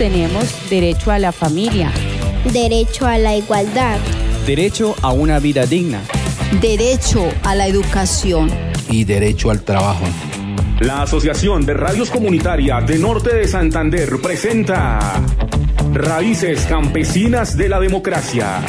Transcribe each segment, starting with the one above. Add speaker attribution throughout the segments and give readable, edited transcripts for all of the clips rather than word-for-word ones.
Speaker 1: tenemos derecho a la familia,
Speaker 2: derecho a la igualdad,
Speaker 3: derecho a una vida digna,
Speaker 4: derecho a la educación
Speaker 5: y derecho al trabajo.
Speaker 6: La Asociación de Radios Comunitarias de Norte de Santander presenta Raíces Campesinas de la Democracia.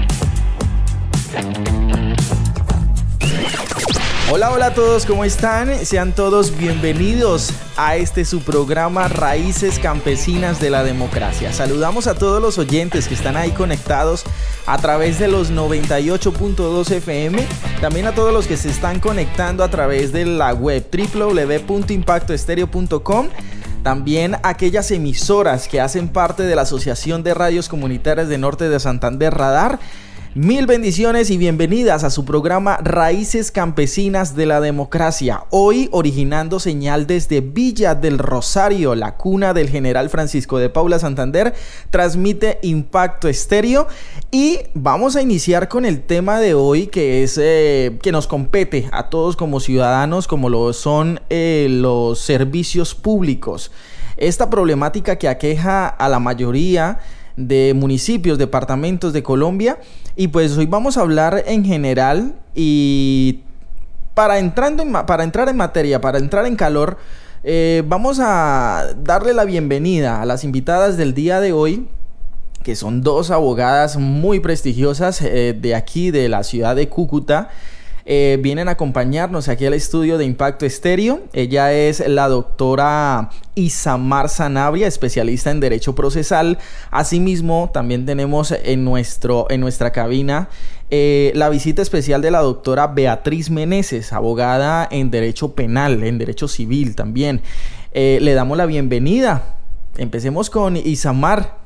Speaker 7: Hola, hola a todos, ¿cómo están? Sean todos bienvenidos a su programa Raíces Campesinas de la Democracia. Saludamos a todos los oyentes que están ahí conectados a través de los 98.2 FM, también a todos los que se están conectando a través de la web www.impactoestereo.com, también aquellas emisoras que hacen parte de la Asociación de Radios Comunitarias de Norte de Santander, Radar. Mil bendiciones y bienvenidas a su programa Raíces Campesinas de la Democracia. Hoy originando señal desde Villa del Rosario, la cuna del general Francisco de Paula Santander, transmite Impacto Estéreo. Y vamos a iniciar con el tema de hoy que es que nos compete a todos como ciudadanos, como lo son los servicios públicos. Esta problemática que aqueja a la mayoría de municipios, departamentos de Colombia. Y pues hoy vamos a hablar en general y para entrar en materia, para entrar en calor, vamos a darle la bienvenida a las invitadas del día de hoy, que son dos abogadas muy prestigiosas de aquí, de la ciudad de Cúcuta. Vienen a acompañarnos aquí al estudio de Impacto Estéreo. Ella es la doctora Isamar Sanabria, especialista en Derecho Procesal. Asimismo, también tenemos en nuestra cabina la visita especial de la doctora Beatriz Meneses, abogada en Derecho Penal, en Derecho Civil también. Le damos la bienvenida. Empecemos con Isamar.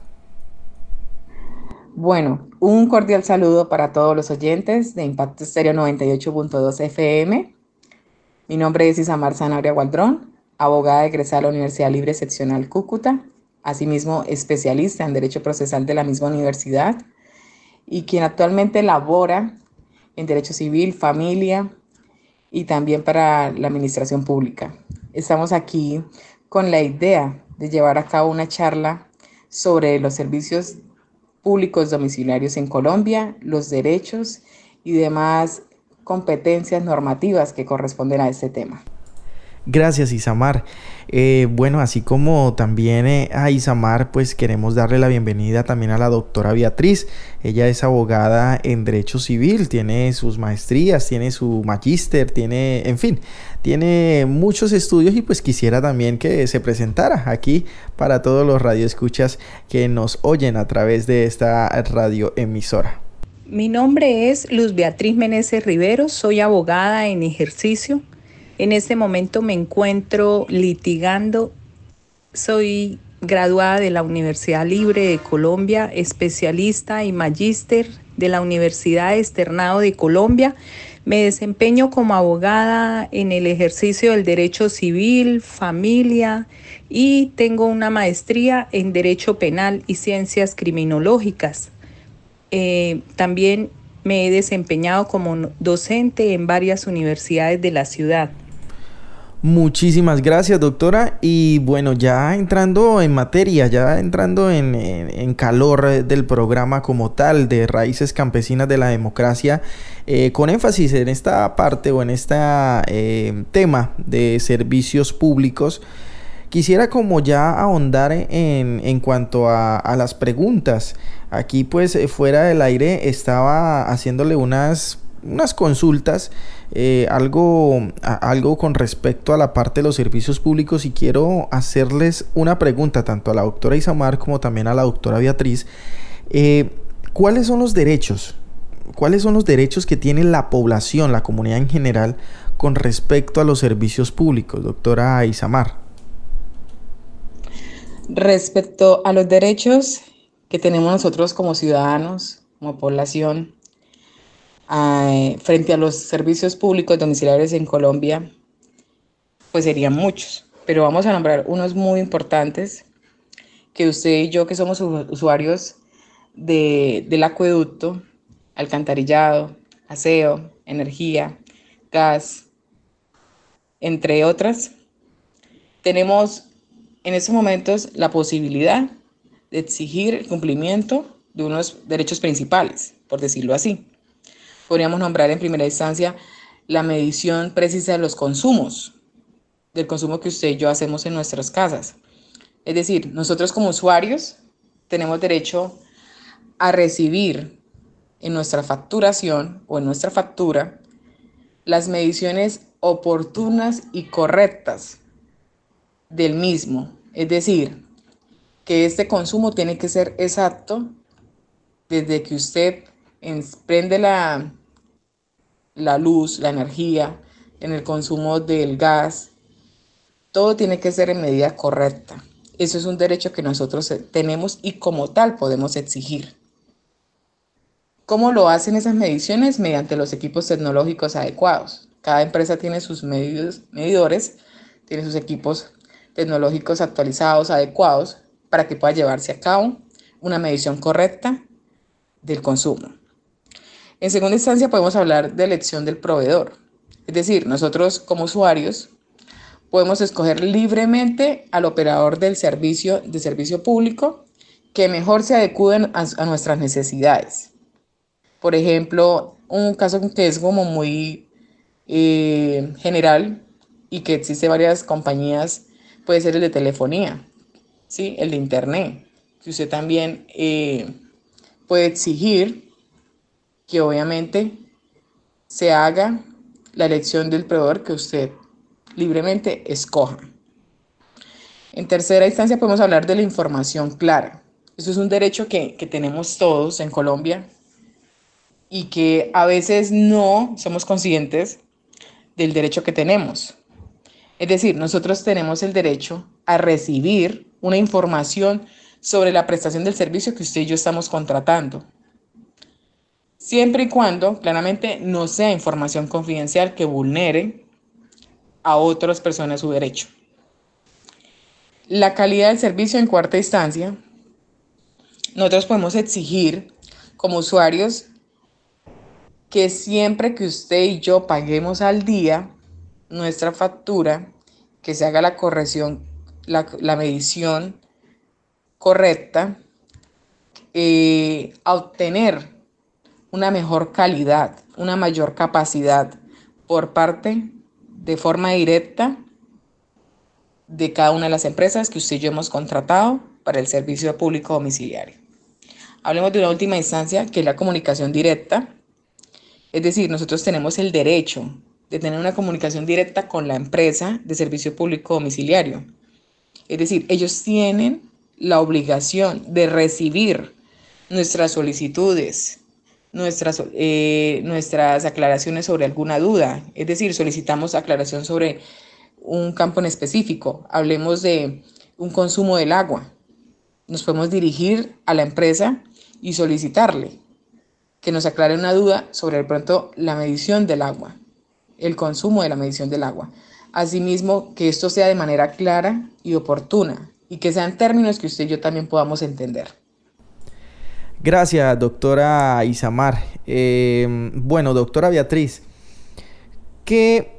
Speaker 8: Bueno, un cordial saludo para todos los oyentes de Impacto Estéreo 98.2 FM. Mi nombre es Isamar Sanabria Gualdrón, abogada egresada de la Universidad Libre Seccional Cúcuta, asimismo especialista en Derecho Procesal de la misma universidad y quien actualmente labora en Derecho Civil, Familia y también para la Administración Pública. Estamos aquí con la idea de llevar a cabo una charla sobre los servicios públicos domiciliarios en Colombia, los derechos y demás competencias normativas que corresponden a este tema.
Speaker 7: Gracias, Isamar. Bueno, así como también a Isamar, pues queremos darle la bienvenida también a la doctora Beatriz. Ella es abogada en Derecho Civil, tiene sus maestrías, tiene su magíster, tiene muchos estudios y pues quisiera también que se presentara aquí para todos los radioescuchas que nos oyen a través de esta radioemisora.
Speaker 9: Mi nombre es Luz Beatriz Meneses Riveros, soy abogada en ejercicio. En este momento me encuentro litigando. Soy graduada de la Universidad Libre de Colombia, especialista y magíster de la Universidad Externado de Colombia. Me desempeño como abogada en el ejercicio del derecho civil, familia y tengo una maestría en Derecho Penal y Ciencias Criminológicas. También me he desempeñado como docente en varias universidades de la ciudad.
Speaker 7: Muchísimas gracias, doctora. Y bueno, ya entrando en materia, ya entrando en calor del programa como tal de Raíces Campesinas de la Democracia, con énfasis en esta parte o en este tema de servicios públicos, quisiera como ya ahondar en cuanto a las preguntas. Aquí pues fuera del aire estaba haciéndole unas consultas, algo con respecto a la parte de los servicios públicos y quiero hacerles una pregunta tanto a la doctora Isamar como también a la doctora Beatriz. ¿Cuáles son los derechos? ¿Cuáles son los derechos que tiene la población, la comunidad en general, con respecto a los servicios públicos, doctora Isamar?
Speaker 8: Respecto a los derechos que tenemos nosotros como ciudadanos, como población, frente a los servicios públicos domiciliarios en Colombia, pues serían muchos, pero vamos a nombrar unos muy importantes que usted y yo, que somos usuarios del acueducto, alcantarillado, aseo, energía, gas, entre otras, tenemos en estos momentos la posibilidad de exigir el cumplimiento de unos derechos principales, por decirlo así. Podríamos nombrar en primera instancia la medición precisa de los consumos, del consumo que usted y yo hacemos en nuestras casas. Es decir, nosotros como usuarios tenemos derecho a recibir en nuestra facturación o en nuestra factura las mediciones oportunas y correctas del mismo. Es decir, que este consumo tiene que ser exacto desde que usted prende la luz, la energía, en el consumo del gas. Todo tiene que ser en medida correcta. Eso es un derecho que nosotros tenemos y como tal podemos exigir. ¿Cómo lo hacen esas mediciones? Mediante los equipos tecnológicos adecuados. Cada empresa tiene sus medidores, tiene sus equipos tecnológicos actualizados, adecuados, para que pueda llevarse a cabo una medición correcta del consumo. En segunda instancia podemos hablar de elección del proveedor. Es decir, nosotros como usuarios podemos escoger libremente al operador del servicio público que mejor se adecue a nuestras necesidades. Por ejemplo, un caso que es como muy general y que existe varias compañías, puede ser el de telefonía, ¿sí? El de internet, que usted también puede exigir que obviamente se haga la elección del proveedor que usted libremente escoja. En tercera instancia podemos hablar de la información clara. Eso es un derecho que tenemos todos en Colombia y que a veces no somos conscientes del derecho que tenemos. Es decir, nosotros tenemos el derecho a recibir una información sobre la prestación del servicio que usted y yo estamos contratando, siempre y cuando claramente no sea información confidencial que vulnere a otras personas su derecho. La calidad del servicio en cuarta instancia, nosotros podemos exigir como usuarios que siempre que usted y yo paguemos al día nuestra factura, que se haga la corrección, la medición correcta, a obtener una mejor calidad, una mayor capacidad por parte de forma directa de cada una de las empresas que usted y yo hemos contratado para el servicio público domiciliario. Hablemos de una última instancia que es la comunicación directa. Es decir, nosotros tenemos el derecho de tener una comunicación directa con la empresa de servicio público domiciliario. Es decir, ellos tienen la obligación de recibir nuestras solicitudes, nuestras aclaraciones sobre alguna duda. Es decir, solicitamos aclaración sobre un campo en específico. Hablemos de un consumo del agua. Nos podemos dirigir a la empresa y solicitarle que nos aclare una duda sobre de pronto la medición del agua, el consumo de la medición del agua. Asimismo, que esto sea de manera clara y oportuna y que sean términos que usted y yo también podamos entender.
Speaker 7: Gracias, doctora Isamar. Bueno, doctora Beatriz, ¿qué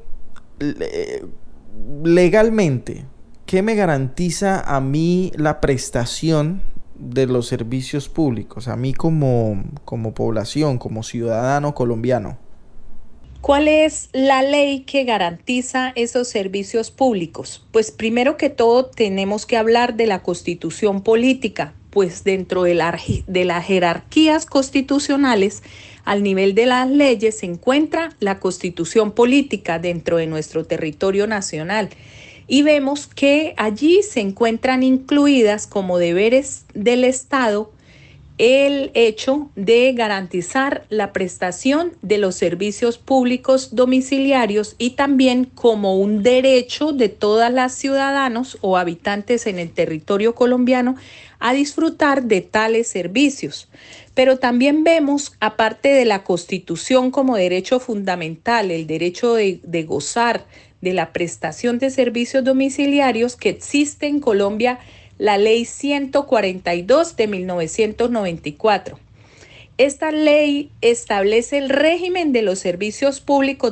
Speaker 7: legalmente, qué me garantiza a mí la prestación de los servicios públicos, a mí como población, como ciudadano colombiano?
Speaker 9: ¿Cuál es la ley que garantiza esos servicios públicos? Pues primero que todo tenemos que hablar de la Constitución política, pues dentro de las jerarquías constitucionales, al nivel de las leyes se encuentra la Constitución política dentro de nuestro territorio nacional. Y vemos que allí se encuentran incluidas como deberes del Estado el hecho de garantizar la prestación de los servicios públicos domiciliarios y también como un derecho de todas las ciudadanos o habitantes en el territorio colombiano a disfrutar de tales servicios. Pero también vemos, aparte de la Constitución como derecho fundamental, el derecho de gozar de la prestación de servicios domiciliarios, que existe en Colombia la Ley 142 de 1994. Esta ley establece el régimen de los servicios públicos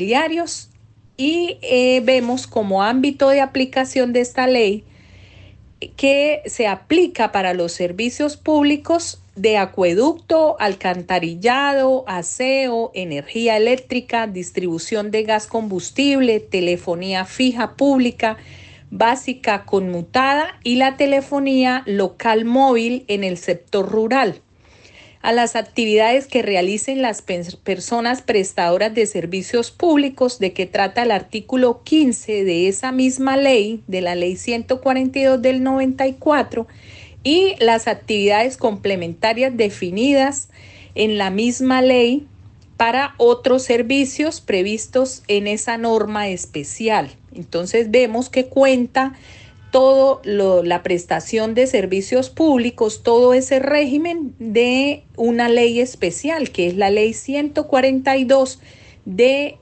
Speaker 9: domiciliarios y vemos como ámbito de aplicación de esta ley que se aplica para los servicios públicos de acueducto, alcantarillado, aseo, energía eléctrica, distribución de gas combustible, telefonía fija pública, básica conmutada y la telefonía local móvil en el sector rural. A las actividades que realicen las personas prestadoras de servicios públicos, de que trata el artículo 15 de esa misma ley, de la ley 142 del 94, y las actividades complementarias definidas en la misma ley para otros servicios previstos en esa norma especial. Entonces vemos que cuenta todo la prestación de servicios públicos, todo ese régimen de una ley especial, que es la ley 142 de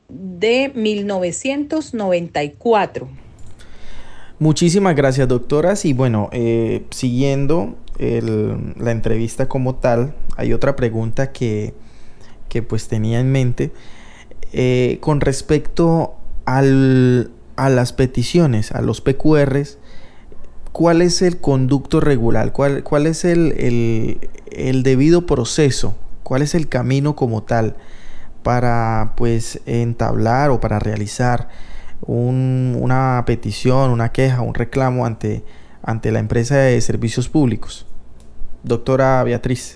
Speaker 9: 1994.
Speaker 7: Muchísimas gracias, doctoras. Y bueno, siguiendo la entrevista como tal, hay otra pregunta que pues tenía en mente con respecto a las peticiones, a los PQRs. ¿Cuál es el conducto regular? ¿Cuál es el debido proceso? ¿Cuál es el camino como tal para pues entablar o para realizar una petición, una queja, un reclamo ante la empresa de servicios públicos? Doctora Beatriz.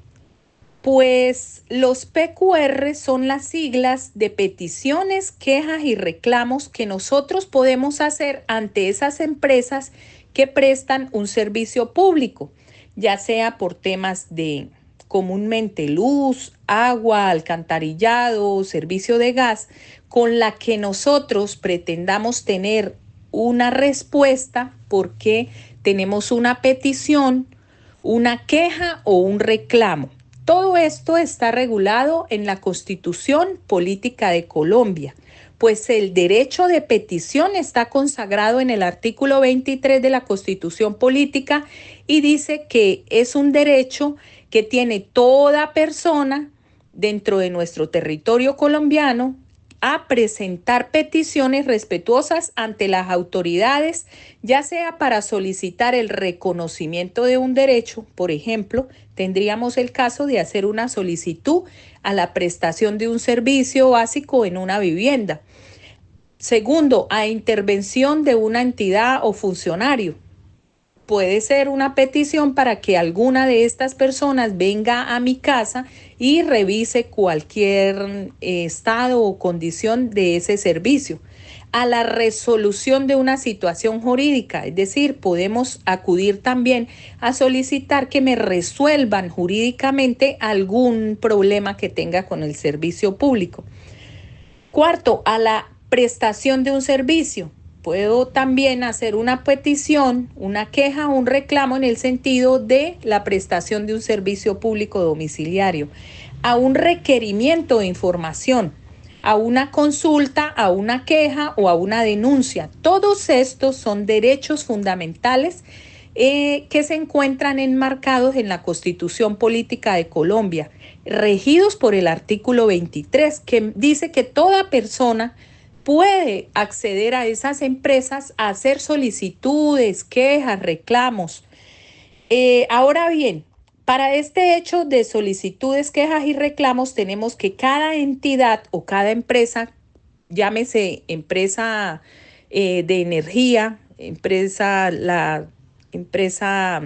Speaker 9: Pues los PQR son las siglas de peticiones, quejas y reclamos que nosotros podemos hacer ante esas empresas que prestan un servicio público, ya sea por temas de comúnmente luz, agua, alcantarillado, servicio de gas, con la que nosotros pretendamos tener una respuesta porque tenemos una petición, una queja o un reclamo. Todo esto está regulado en la Constitución Política de Colombia, pues el derecho de petición está consagrado en el artículo 23 de la Constitución Política y dice que es un derecho que tiene toda persona dentro de nuestro territorio colombiano a presentar peticiones respetuosas ante las autoridades, ya sea para solicitar el reconocimiento de un derecho. Por ejemplo, tendríamos el caso de hacer una solicitud a la prestación de un servicio básico en una vivienda. Segundo, a intervención de una entidad o funcionario. Puede ser una petición para que alguna de estas personas venga a mi casa y revise cualquier estado o condición de ese servicio. A la resolución de una situación jurídica, es decir, podemos acudir también a solicitar que me resuelvan jurídicamente algún problema que tenga con el servicio público. Cuarto, a la prestación de un servicio. Puedo también hacer una petición, una queja o un reclamo en el sentido de la prestación de un servicio público domiciliario, a un requerimiento de información, a una consulta, a una queja o a una denuncia. Todos estos son derechos fundamentales que se encuentran enmarcados en la Constitución Política de Colombia, regidos por el artículo 23, que dice que toda persona puede acceder a esas empresas a hacer solicitudes, quejas, reclamos. Ahora bien, para este hecho de solicitudes, quejas y reclamos, tenemos que cada entidad o cada empresa, llámese empresa de energía, la empresa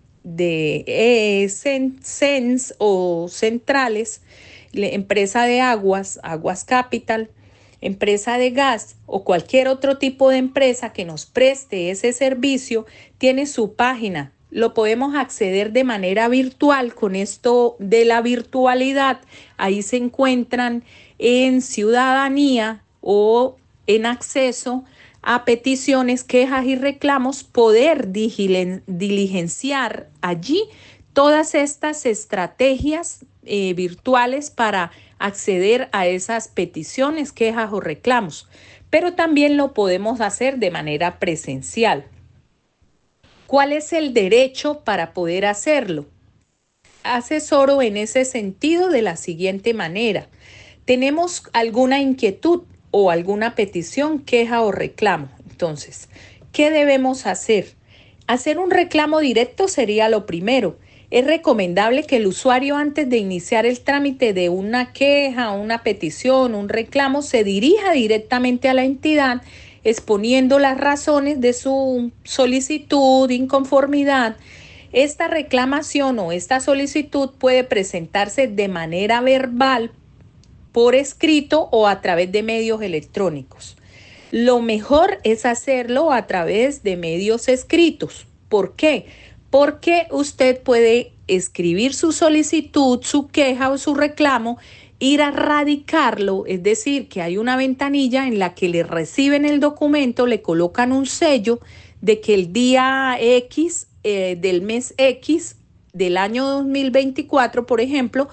Speaker 9: de CENS o centrales, empresa de aguas Capital, empresa de gas o cualquier otro tipo de empresa que nos preste ese servicio, tiene su página. Lo podemos acceder de manera virtual. Con esto de la virtualidad, ahí se encuentran en ciudadanía o en acceso a peticiones, quejas y reclamos, poder diligenciar allí todas estas estrategias virtuales para acceder a esas peticiones, quejas o reclamos, pero también lo podemos hacer de manera presencial. ¿Cuál es el derecho para poder hacerlo? Asesoro en ese sentido de la siguiente manera. Tenemos alguna inquietud o alguna petición, queja o reclamo. Entonces, ¿qué debemos hacer? hacer un reclamo directo sería lo primero. Es recomendable que el usuario, antes de iniciar el trámite de una queja, una petición, un reclamo, se dirija directamente a la entidad exponiendo las razones de su solicitud, inconformidad. Esta reclamación o esta solicitud puede presentarse de manera verbal, por escrito o a través de medios electrónicos. Lo mejor es hacerlo a través de medios escritos. ¿Por qué? Porque usted puede escribir su solicitud, su queja o su reclamo, ir a radicarlo, es decir, que hay una ventanilla en la que le reciben el documento, le colocan un sello de que el día X del mes X del año 2024, por ejemplo,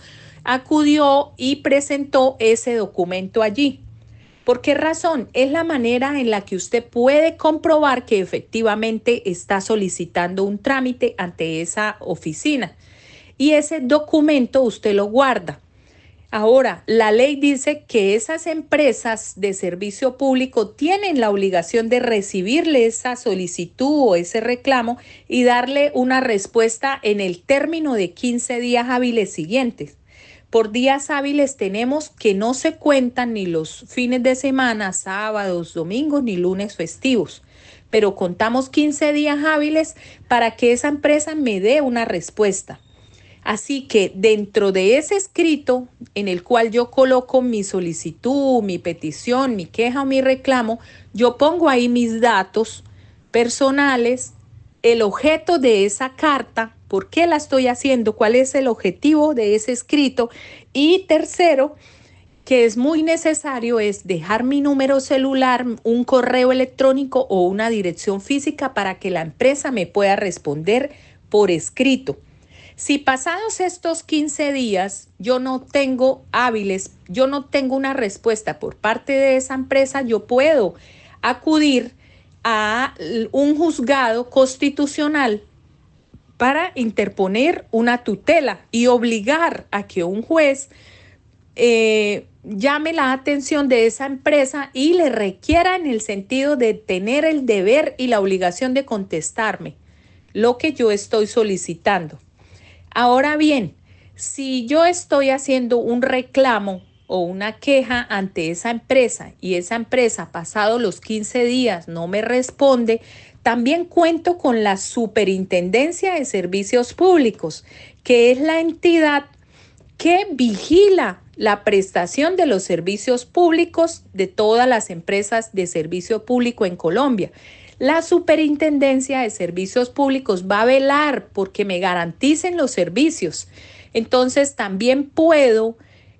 Speaker 9: acudió y presentó ese documento allí. ¿Por qué razón? Es la manera en la que usted puede comprobar que efectivamente está solicitando un trámite ante esa oficina. Y ese documento usted lo guarda. Ahora, la ley dice que esas empresas de servicio público tienen la obligación de recibirle esa solicitud o ese reclamo y darle una respuesta en el término de 15 días hábiles siguientes. Por días hábiles tenemos que no se cuentan ni los fines de semana, sábados, domingos, ni lunes festivos, pero contamos 15 días hábiles para que esa empresa me dé una respuesta. Así que dentro de ese escrito en el cual yo coloco mi solicitud, mi petición, mi queja o mi reclamo, yo pongo ahí mis datos personales, el objeto de esa carta, por qué la estoy haciendo, cuál es el objetivo de ese escrito. Y tercero, que es muy necesario, es dejar mi número celular, un correo electrónico o una dirección física para que la empresa me pueda responder por escrito. Si pasados estos 15 días yo no tengo una respuesta por parte de esa empresa, yo puedo acudir a un juzgado constitucional para interponer una tutela y obligar a que un juez llame la atención de esa empresa y le requiera en el sentido de tener el deber y la obligación de contestarme lo que yo estoy solicitando. Ahora bien, si yo estoy haciendo un reclamo o una queja ante esa empresa y esa empresa pasado los 15 días no me responde, también cuento con la Superintendencia de Servicios Públicos, que es la entidad que vigila la prestación de los servicios públicos de todas las empresas de servicio público en Colombia. La Superintendencia de Servicios Públicos va a velar porque me garanticen los servicios. Entonces también puedo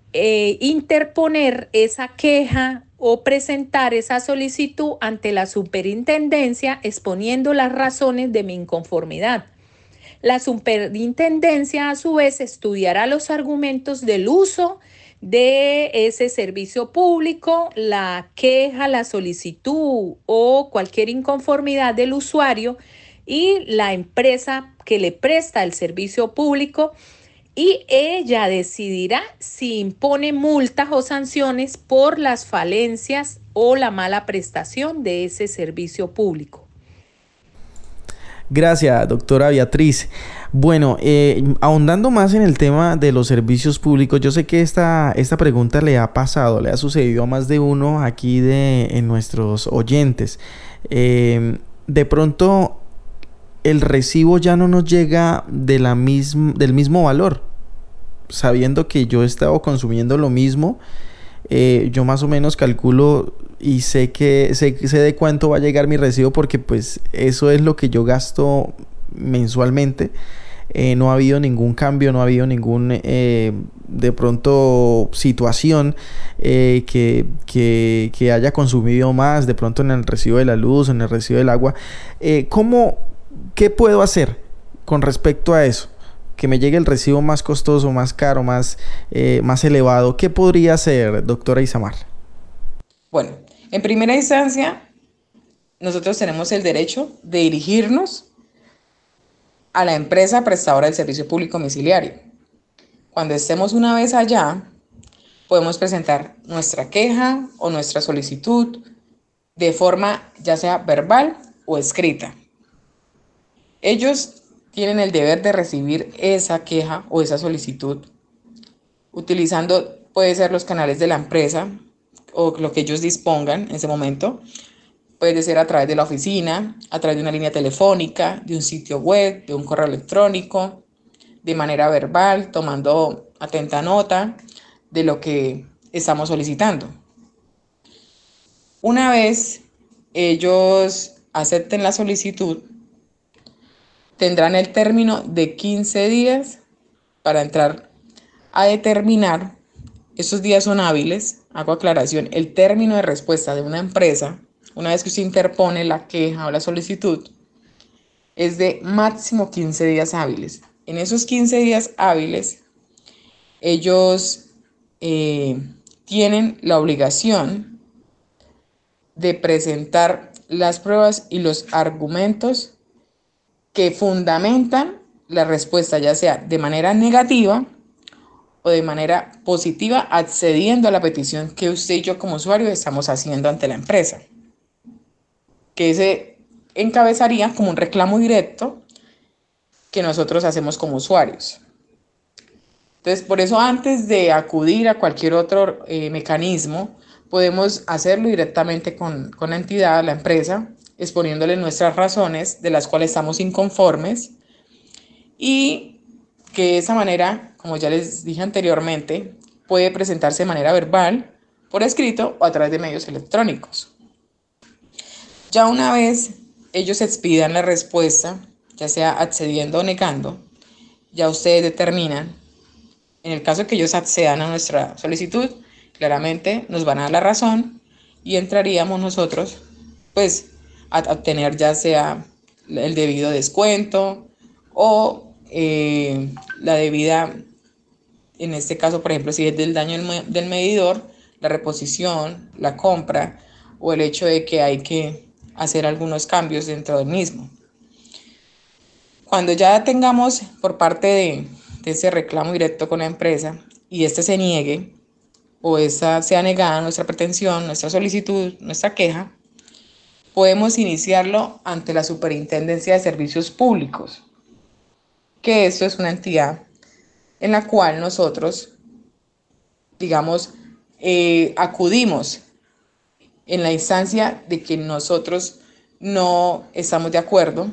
Speaker 9: interponer esa queja o presentar esa solicitud ante la superintendencia exponiendo las razones de mi inconformidad. La superintendencia a su vez estudiará los argumentos del uso de ese servicio público, la queja, la solicitud o cualquier inconformidad del usuario y la empresa que le presta el servicio público, y ella decidirá si impone multas o sanciones por las falencias o la mala prestación de ese servicio público.
Speaker 7: Gracias, doctora Beatriz. Bueno, ahondando más en el tema de los servicios públicos, yo sé que esta pregunta le ha sucedido a más de uno aquí en nuestros oyentes. De pronto, el recibo ya no nos llega del mismo valor, sabiendo que yo he estado consumiendo lo mismo. Yo más o menos calculo y sé de cuánto va a llegar mi recibo, porque pues eso es lo que yo gasto mensualmente. No ha habido ningún cambio, no ha habido ningún de pronto situación que haya consumido más de pronto en el recibo de la luz, en el recibo del agua. ¿Qué puedo hacer con respecto a eso? Que me llegue el recibo más costoso, más caro, más elevado. ¿Qué podría hacer, doctora Isamar?
Speaker 8: Bueno, en primera instancia, nosotros tenemos el derecho de dirigirnos a la empresa prestadora del servicio público domiciliario. Cuando estemos una vez allá, podemos presentar nuestra queja o nuestra solicitud de forma ya sea verbal o escrita. Ellos tienen el deber de recibir esa queja o esa solicitud utilizando, puede ser los canales de la empresa o lo que ellos dispongan en ese momento. Puede ser a través de la oficina, a través de una línea telefónica, de un sitio web, de un correo electrónico, de manera verbal, tomando atenta nota de lo que estamos solicitando. Una vez ellos acepten la solicitud, tendrán el término de 15 días para entrar a determinar. Esos días son hábiles, hago aclaración, el término de respuesta de una empresa, una vez que usted interpone la queja o la solicitud, es de máximo 15 días hábiles. En esos 15 días hábiles, ellos tienen la obligación de presentar las pruebas y los argumentos que fundamentan la respuesta, ya sea de manera negativa o de manera positiva, accediendo a la petición que usted y yo como usuario estamos haciendo ante la empresa, que se encabezaría como un reclamo directo que nosotros hacemos como usuarios. Entonces, por eso antes de acudir a cualquier otro mecanismo, podemos hacerlo directamente con la entidad, la empresa, exponiéndole nuestras razones de las cuales estamos inconformes, y que de esa manera, como ya les dije anteriormente, puede presentarse de manera verbal, por escrito o a través de medios electrónicos. Ya una vez ellos expidan la respuesta, ya sea accediendo o negando, ya ustedes determinan. En el caso de que ellos accedan a nuestra solicitud, claramente nos van a dar la razón y entraríamos nosotros pues a obtener ya sea el debido descuento o la debida, en este caso por ejemplo si es del daño del medidor, la reposición, la compra o el hecho de que hay que hacer algunos cambios dentro del mismo. Cuando ya tengamos por parte de ese reclamo directo con la empresa y este se niegue o esa sea negada nuestra pretensión, nuestra solicitud, nuestra queja, podemos iniciarlo ante la Superintendencia de Servicios Públicos, que esto es una entidad en la cual nosotros, digamos, acudimos en la instancia de que nosotros no estamos de acuerdo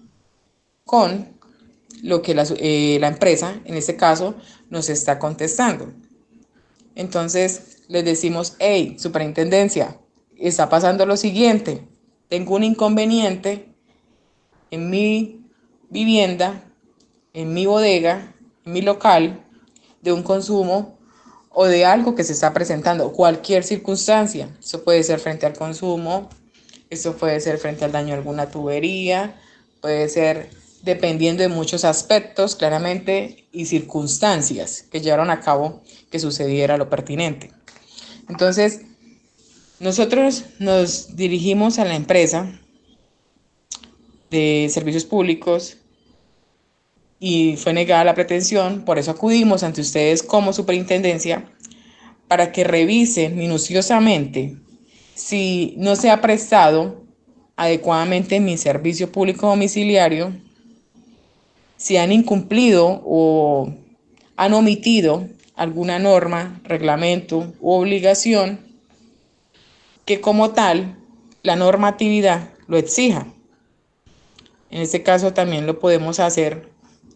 Speaker 8: con lo que la empresa, en este caso, nos está contestando. Entonces, les decimos, hey, superintendencia, está pasando lo siguiente, tengo un inconveniente en mi vivienda, en mi bodega, en mi local, de un consumo o de algo que se está presentando, cualquier circunstancia. Eso puede ser frente al consumo, eso puede ser frente al daño de alguna tubería, puede ser dependiendo de muchos aspectos, claramente, y circunstancias que llevaron a cabo que sucediera lo pertinente. Entonces, nosotros nos dirigimos a la empresa de servicios públicos y fue negada la pretensión, por eso acudimos ante ustedes como superintendencia para que revisen minuciosamente si no se ha prestado adecuadamente mi servicio público domiciliario, si han incumplido o han omitido alguna norma, reglamento u obligación que como tal la normatividad lo exija. En este caso también lo podemos hacer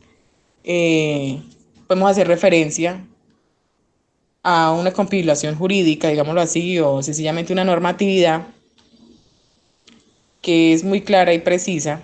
Speaker 8: referencia a una compilación jurídica, digámoslo así, o sencillamente una normatividad que es muy clara y precisa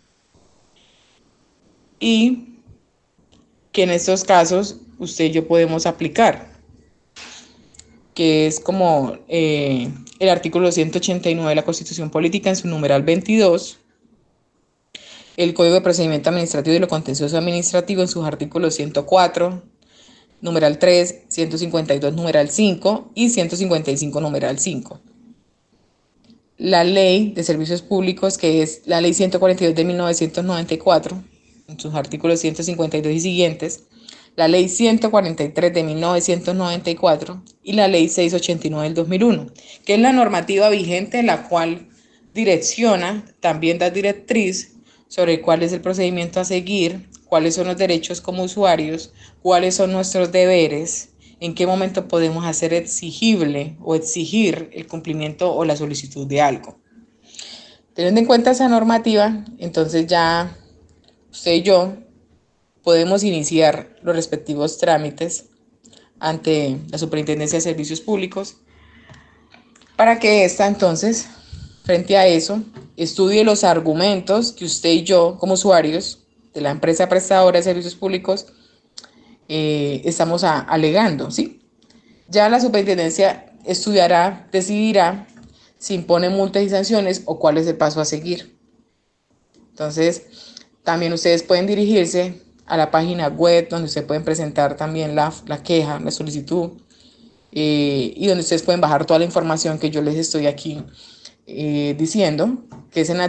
Speaker 8: y que en estos casos usted y yo podemos aplicar, que es como el artículo 189 de la Constitución Política en su numeral 22, el Código de Procedimiento Administrativo y lo Contencioso Administrativo en sus artículos 104, numeral 3, 152, numeral 5 y 155, numeral 5. La Ley de Servicios Públicos, que es la Ley 142 de 1994, en sus artículos 152 y siguientes, la Ley 143 de 1994 y la Ley 689 del 2001, que es la normativa vigente, la cual direcciona, también da directriz sobre cuál es el procedimiento a seguir, cuáles son los derechos como usuarios, cuáles son nuestros deberes, en qué momento podemos hacer exigible o exigir el cumplimiento o la solicitud de algo. Teniendo en cuenta esa normativa, entonces ya usted y yo podemos iniciar los respectivos trámites ante la Superintendencia de Servicios Públicos para que ésta entonces, frente a eso, estudie los argumentos que usted y yo, como usuarios de la empresa prestadora de servicios públicos, estamos alegando, ¿sí? Ya la Superintendencia estudiará, decidirá si impone multas y sanciones o cuál es el paso a seguir. Entonces, también ustedes pueden dirigirse a la página web donde ustedes pueden presentar también la queja, la solicitud, y donde ustedes pueden bajar toda la información que yo les estoy aquí diciendo, que es en la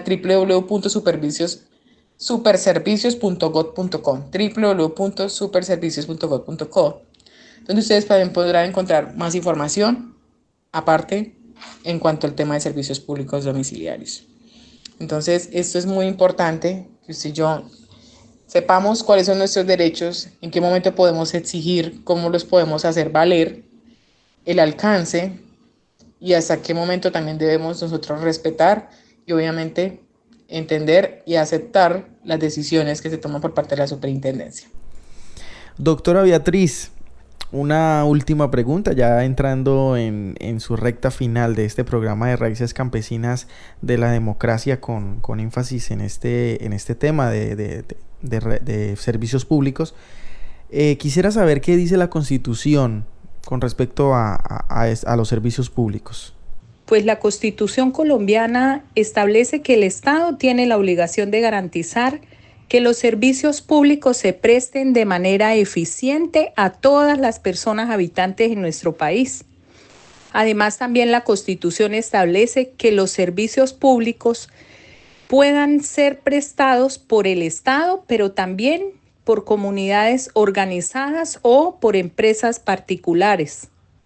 Speaker 8: www.superservicios.gov.co, www.superservicios.gov.co, donde ustedes también podrán encontrar más información, aparte, en cuanto al tema de servicios públicos domiciliarios. Entonces, esto es muy importante, que usted y yo sepamos cuáles son nuestros derechos, en qué momento podemos exigir, cómo los podemos hacer valer, el alcance y hasta qué momento también debemos nosotros respetar y obviamente entender y aceptar las decisiones que se toman por parte de la superintendencia.
Speaker 7: Doctora Beatriz, una última pregunta, ya entrando en su recta final de este programa de Raíces Campesinas de la Democracia con énfasis en este tema de servicios públicos. Quisiera saber qué dice la Constitución con respecto a los servicios públicos.
Speaker 9: Pues la Constitución colombiana establece que el Estado tiene la obligación de garantizar que los servicios públicos se presten de manera eficiente a todas las personas habitantes en nuestro país. Además, también la Constitución establece que los servicios públicos puedan ser prestados por el Estado, pero también por comunidades organizadas o por empresas particulares.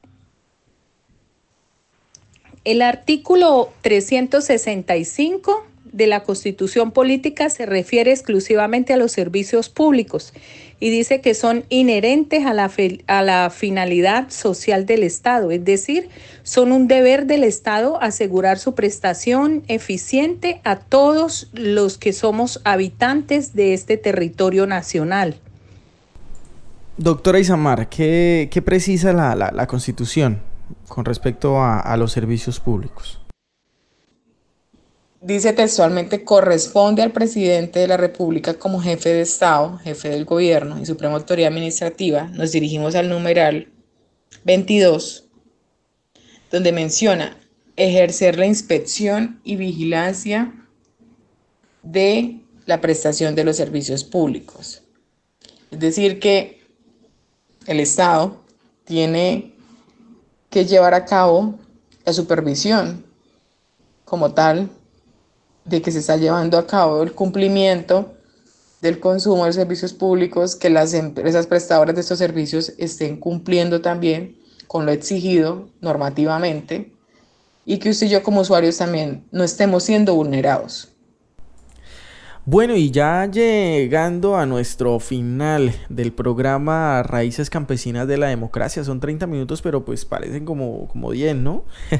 Speaker 9: El artículo 365 de la Constitución Política se refiere exclusivamente a los servicios públicos y dice que son inherentes a la finalidad social del Estado, es decir, son un deber del Estado asegurar su prestación eficiente a todos los que somos habitantes de este territorio nacional.
Speaker 7: Doctora Isamar, ¿qué precisa la Constitución con respecto a los servicios públicos?
Speaker 8: Dice textualmente, corresponde al presidente de la República como jefe de Estado, jefe del gobierno y suprema autoridad administrativa. Nos dirigimos al numeral 22, donde menciona ejercer la inspección y vigilancia de la prestación de los servicios públicos. Es decir, que el Estado tiene que llevar a cabo la supervisión como tal de que se está llevando a cabo el cumplimiento del consumo de servicios públicos, que las empresas prestadoras de estos servicios estén cumpliendo también con lo exigido normativamente y que usted y yo como usuarios también no estemos siendo vulnerados.
Speaker 7: Bueno, y ya llegando a nuestro final del programa Raíces Campesinas de la Democracia, son 30 minutos, pero pues parecen como 10, ¿no?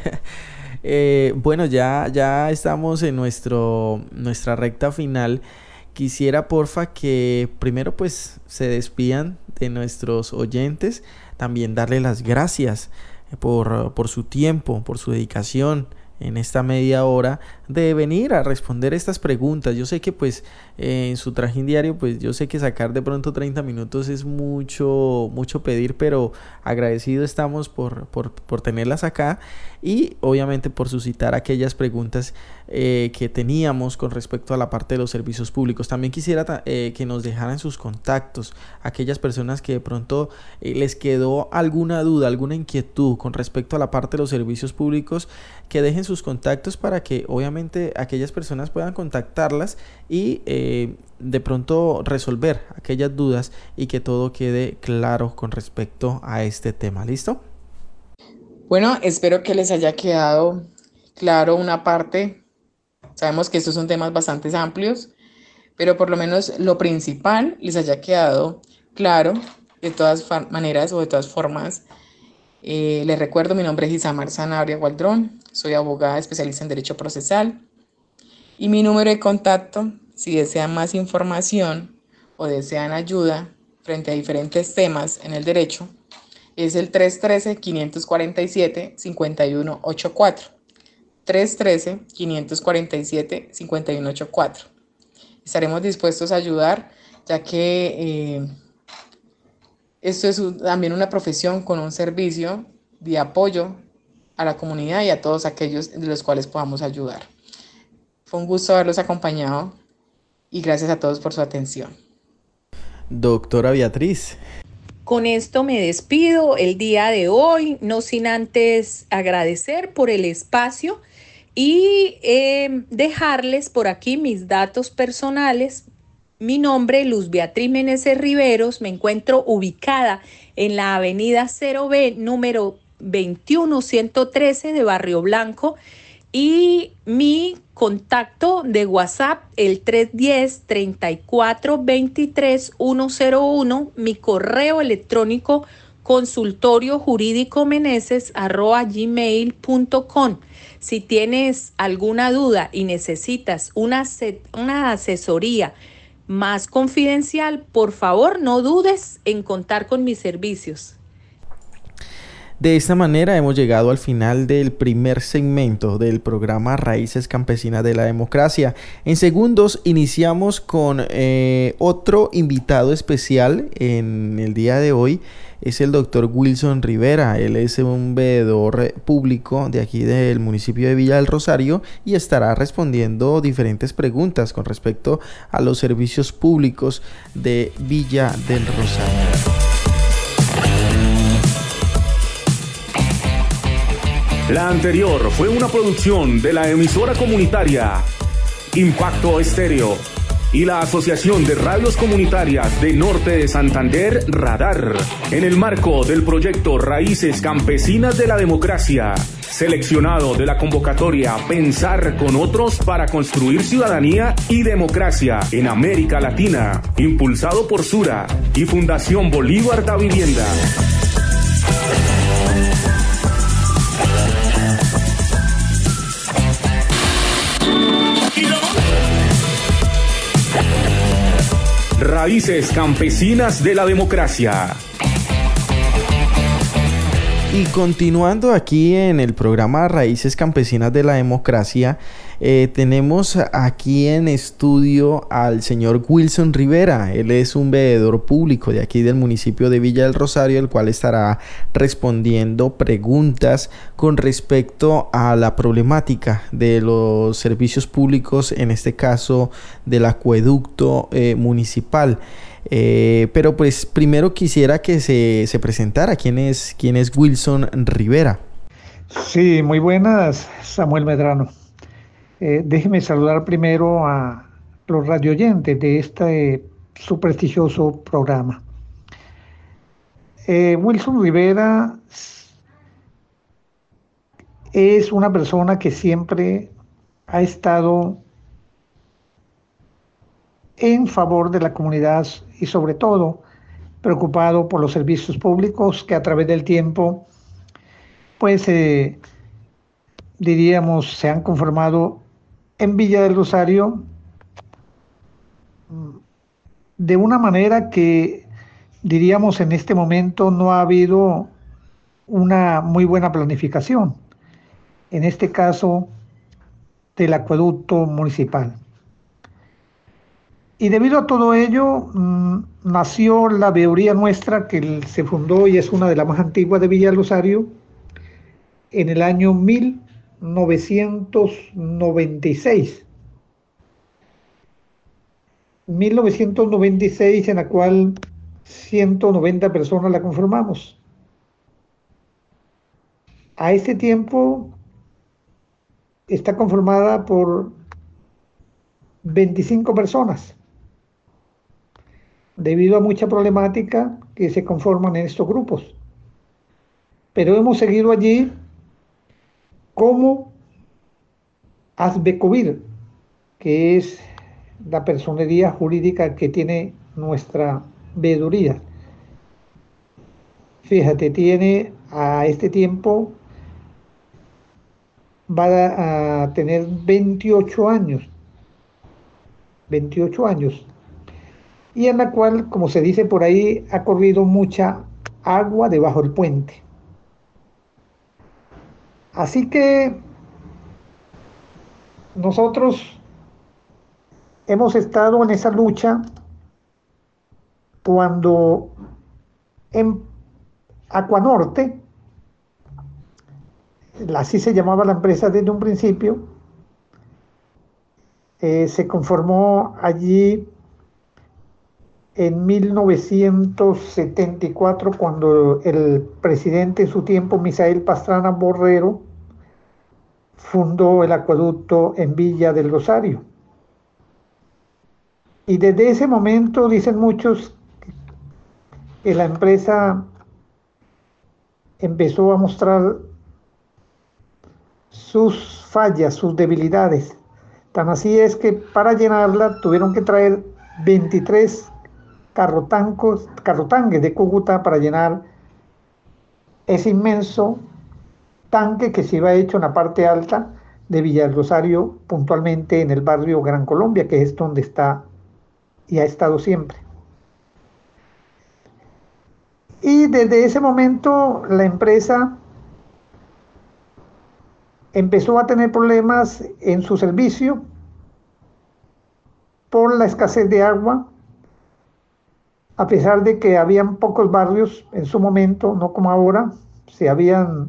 Speaker 7: Bueno, ya estamos en nuestra recta final. Quisiera, porfa, que primero pues se despidan de nuestros oyentes, también darle las gracias por su tiempo, por su dedicación en esta media hora de venir a responder estas preguntas. Yo sé que pues en su trajín diario, pues yo sé que sacar de pronto 30 minutos es mucho pedir, pero agradecido estamos por tenerlas acá y obviamente por suscitar aquellas preguntas que teníamos con respecto a la parte de los servicios públicos. También quisiera que nos dejaran sus contactos, aquellas personas que de pronto les quedó alguna duda, alguna inquietud con respecto a la parte de los servicios públicos, que dejen sus contactos para que obviamente aquellas personas puedan contactarlas y de pronto resolver aquellas dudas y que todo quede claro con respecto a este tema. ¿Listo?
Speaker 8: Bueno, espero que les haya quedado claro una parte. Sabemos que estos son temas bastante amplios, pero por lo menos lo principal les haya quedado claro. De todas maneras o de todas formas, les recuerdo, mi nombre es Isamar Sanabria Gualdrón, soy abogada especialista en Derecho Procesal y mi número de contacto, si desean más información o desean ayuda frente a diferentes temas en el derecho, es el 313-547-5184. 313-547-5184. Estaremos dispuestos a ayudar, ya que esto es también una profesión con un servicio de apoyo a la comunidad y a todos aquellos de los cuales podamos ayudar. Fue un gusto haberlos acompañado y gracias a todos por su atención.
Speaker 7: Doctora Beatriz.
Speaker 9: Con esto me despido el día de hoy, no sin antes agradecer por el espacio y dejarles por aquí mis datos personales. Mi nombre, Luz Beatriz Meneses Riveros, me encuentro ubicada en la avenida 0B, número 21113 de Barrio Blanco, y mi contacto de WhatsApp, el 310-3423-101, mi correo electrónico consultoriojurídicomeneses@gmail.com. Si tienes alguna duda y necesitas una asesoría más confidencial, por favor no dudes en contar con mis servicios.
Speaker 7: De esta manera hemos llegado al final del primer segmento del programa Raíces Campesinas de la Democracia. En segundos iniciamos con otro invitado especial en el día de hoy. Es el doctor Wilson Rivera. Él es un veedor público de aquí del municipio de Villa del Rosario y estará respondiendo diferentes preguntas con respecto a los servicios públicos de Villa del Rosario.
Speaker 6: La anterior fue una producción de la emisora comunitaria Impacto Estéreo y la Asociación de Radios Comunitarias de Norte de Santander, Radar, en el marco del proyecto Raíces Campesinas de la Democracia, seleccionado de la convocatoria Pensar con Otros para Construir Ciudadanía y Democracia en América Latina, impulsado por Sura y Fundación Bolívar da Vivienda. Raíces Campesinas de la Democracia.
Speaker 7: Y continuando aquí en el programa Raíces Campesinas de la Democracia, tenemos aquí en estudio al señor Wilson Rivera. Él es un veedor público de aquí del municipio de Villa del Rosario, el cual estará respondiendo preguntas con respecto a la problemática de los servicios públicos, en este caso del acueducto municipal. Pero pues primero quisiera que se presentara quién es Wilson Rivera.
Speaker 10: Sí, muy buenas, Samuel Medrano. Déjeme saludar primero a los radioyentes de este su prestigioso programa. Wilson Rivera es una persona que siempre ha estado en favor de la comunidad y sobre todo preocupado por los servicios públicos que a través del tiempo pues diríamos se han conformado en Villa del Rosario de una manera que diríamos en este momento no ha habido una muy buena planificación, en este caso del acueducto municipal. Y debido a todo ello, nació la veeduría nuestra, que se fundó y es una de las más antiguas de Villa del Rosario, en el año 1996. 1996, en la cual 190 personas la conformamos. A este tiempo está conformada por 25 personas, debido a mucha problemática que se conforman en estos grupos. Pero hemos seguido allí como ASBECOVID, que es la personería jurídica que tiene nuestra veeduría. Fíjate, tiene a este tiempo, va a tener 28 años, 28 años, y en la cual, como se dice por ahí, ha corrido mucha agua debajo del puente. Así que nosotros hemos estado en esa lucha cuando en Acuanorte, así se llamaba la empresa desde un principio, se conformó allí en 1974, cuando el presidente en su tiempo, Misael Pastrana Borrero, fundó el acueducto en Villa del Rosario. Y desde ese momento dicen muchos que la empresa empezó a mostrar sus fallas, sus debilidades. Tan así es que para llenarla tuvieron que traer 23 carrotanques de Cúcuta para llenar ese inmenso tanque que se iba hecho en la parte alta de Villa del Rosario, puntualmente en el barrio Gran Colombia, que es donde está y ha estado siempre. Y desde ese momento la empresa empezó a tener problemas en su servicio por la escasez de agua, a pesar de que habían pocos barrios en su momento, no como ahora. Si habían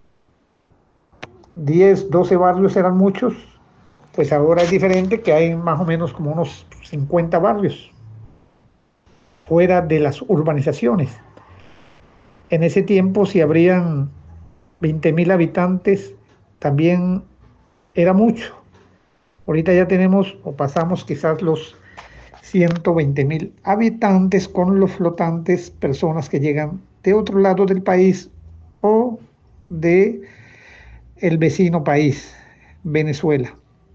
Speaker 10: 10, 12 barrios eran muchos, pues ahora es diferente, que hay más o menos como unos 50 barrios fuera de las urbanizaciones. En ese tiempo, si habrían 20.000 habitantes, también era mucho. Ahorita ya tenemos o pasamos quizás los 120.000 habitantes con los flotantes, personas que llegan de otro lado del país o de el vecino país, Venezuela.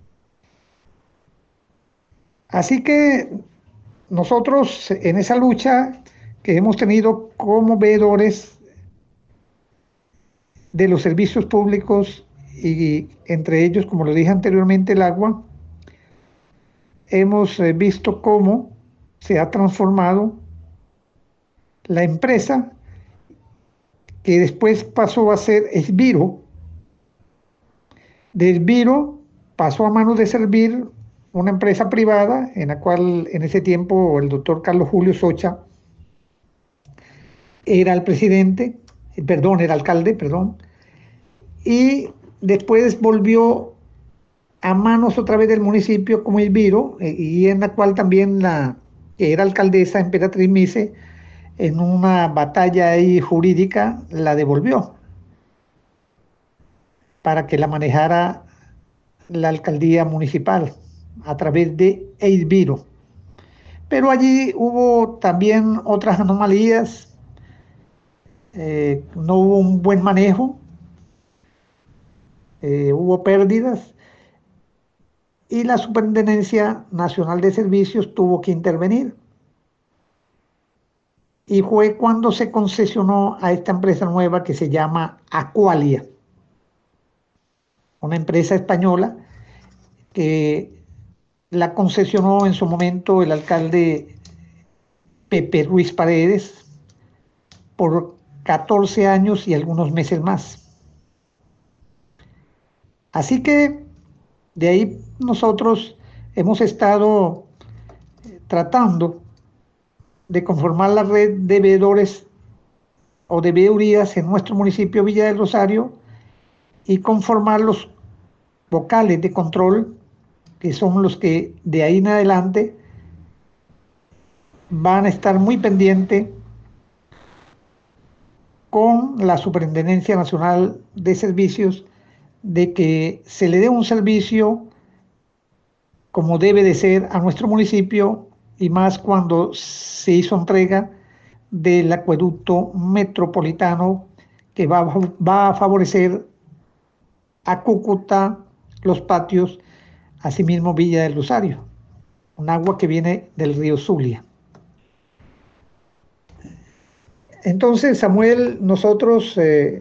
Speaker 10: Así que nosotros en esa lucha que hemos tenido como veedores de los servicios públicos, y entre ellos, como lo dije anteriormente, el agua, hemos visto cómo se ha transformado la empresa, que después pasó a ser Esbiro. De Esbiro pasó a manos de Servir, una empresa privada en la cual en ese tiempo el doctor Carlos Julio Socha era el presidente, era alcalde, y después volvió a manos otra vez del municipio como Esbiro, y en la cual también la que era alcaldesa, Emperatriz Mise, en una batalla ahí jurídica la devolvió para que la manejara la alcaldía municipal a través de Esbiro. Pero allí hubo también otras anomalías, no hubo un buen manejo, hubo pérdidas, y la Superintendencia Nacional de Servicios tuvo que intervenir. Y fue cuando se concesionó a esta empresa nueva que se llama Aqualia, una empresa española que la concesionó en su momento el alcalde Pepe Ruiz Paredes por 14 años y algunos meses más. Así que de ahí nosotros hemos estado tratando de conformar la red de veedores o de veedurías en nuestro municipio Villa del Rosario y conformar los vocales de control, que son los que de ahí en adelante van a estar muy pendientes con la Superintendencia Nacional de Servicios de que se le dé un servicio como debe de ser a nuestro municipio, y más cuando se hizo entrega del acueducto metropolitano que va a favorecer a Cúcuta, Los Patios, asimismo Villa del Rosario. un agua que viene del río Zulia. Entonces, Samuel, nosotros